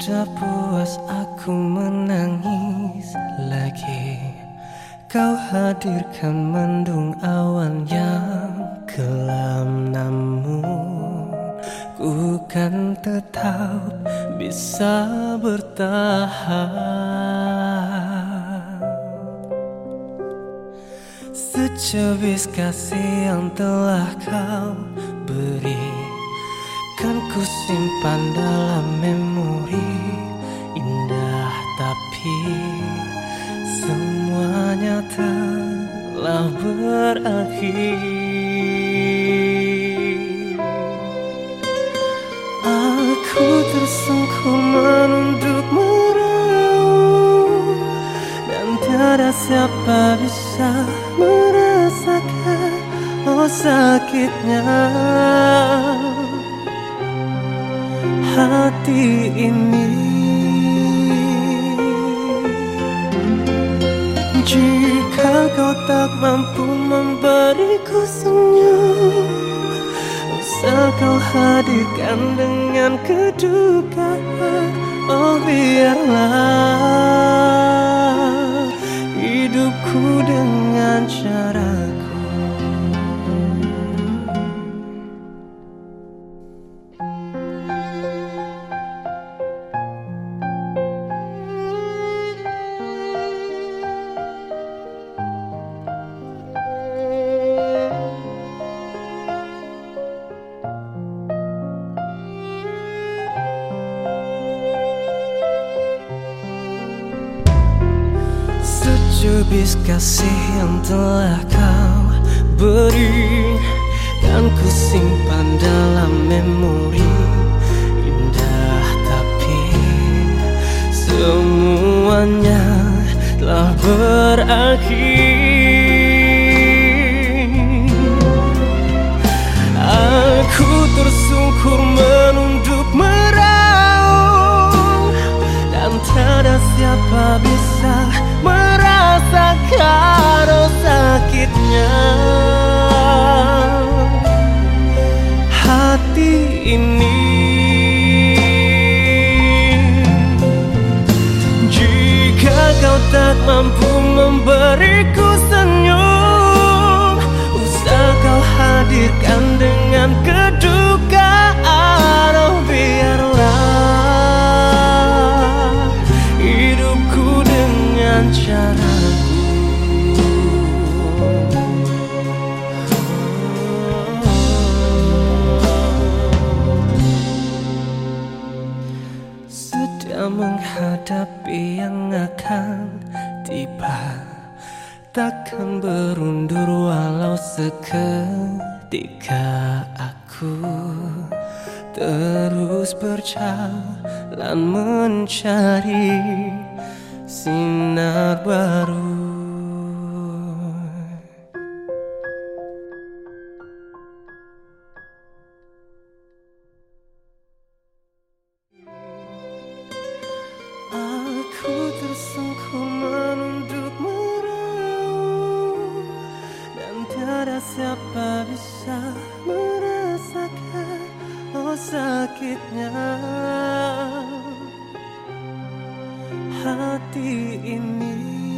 sudah puas aku menangis lagi. Kau hadirkan mendung awan yang kelam, namun ku kan tetap bisa bertahan. Secebis kasih yang telah kau beri, kan ku simpan dalam memori indah, tapi semuanya telah berakhir. Aku tersungkur menunduk meraung, dan tiada siapa bisa merasakan sakitnya hati ini. Jika kau tak mampu memberiku senyum, usah kau hadirkan dengan kedukaan. Oh biarlah hidupku dengan caraku. Secebis kasih yang telah kau beri, kan ku simpan dalam memori indah, tapi semuanya telah berakhir. Aku tersungkur menunduk meraung, dan tiada siapa bisa merasakan sakitnya hati ini. Jika kau tak mampu memberiku senyum, usah kau hadirkan dengan kedukaan. Oh biarlah hidupku dengan caraku. Sedang menghadapi yang akan tiba, takkan berundur walau seketika. Aku terus berjalan mencari sinar baru. Aku tersungkur menunduk meraung, dan tiada siapa bisa merasakan sakitnya hati ini.